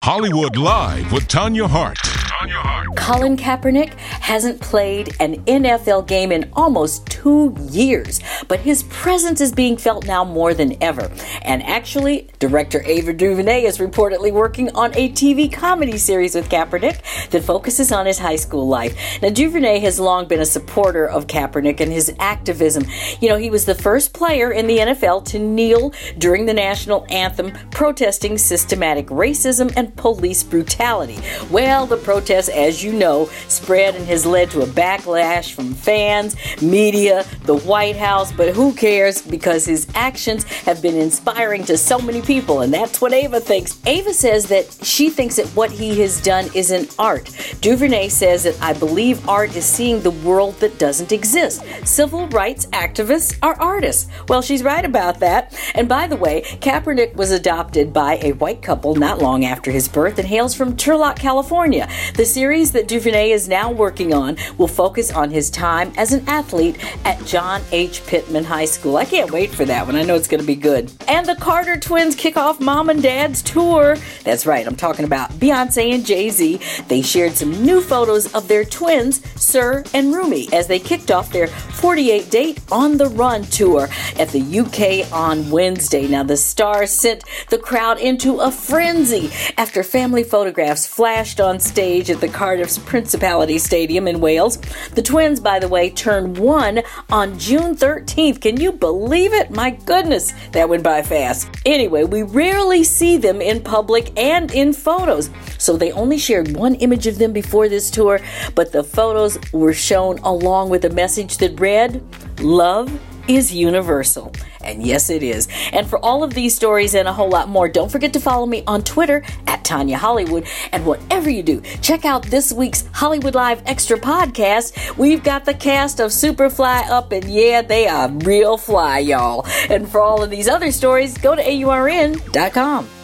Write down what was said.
Hollywood Live with Tanya Hart. Colin Kaepernick hasn't played an NFL game in almost 2 years, but his presence is being felt now more than ever. And actually, director Ava DuVernay is reportedly working on a TV comedy series with Kaepernick that focuses on his high school life. Now, DuVernay has long been a supporter of Kaepernick and his activism. You know, he was the first player in the NFL to kneel during the national anthem, protesting systematic racism and police brutality. Well, the protests, as you know, spread and has led to a backlash from fans, media, the White House, but who cares, because his actions have been inspiring to so many people, and that's what Ava thinks. Ava says that she thinks that what he has done isn't art. DuVernay says that I believe art is seeing the world that doesn't exist. Civil rights activists are artists. Well, she's right about that. And by the way, Kaepernick was adopted by a white couple not long after his birth and hails from Turlock, California. The series that DuVernay is now working on will focus on his time as an athlete at John H. Pittman High School. I can't wait for that one. I know it's going to be good. And the Carter twins kick off Mom and Dad's tour. That's right, I'm talking about Beyonce and Jay-Z. They shared some new photos of their twins, Sir and Rumi, as they kicked off their 48-date On the Run tour at the UK on Wednesday. Now, the stars sent the crowd into a frenzy after family photographs flashed on stage at the Cardiff's Principality Stadium in Wales. The twins, by the way, turned 1 on June 13th. Can you believe it? My goodness, that went by fast. Anyway, we rarely see them in public and in photos, so they only shared one image of them before this tour, but the photos were shown along with a message that read, "Love is universal." And yes, it is. And for all of these stories and a whole lot more, don't forget to follow me on Twitter at Tanya Hollywood. And whatever you do, check out this week's Hollywood Live Extra podcast. We've got the cast of Superfly up, and yeah, they are real fly, y'all. And for all of these other stories, go to AURN.com.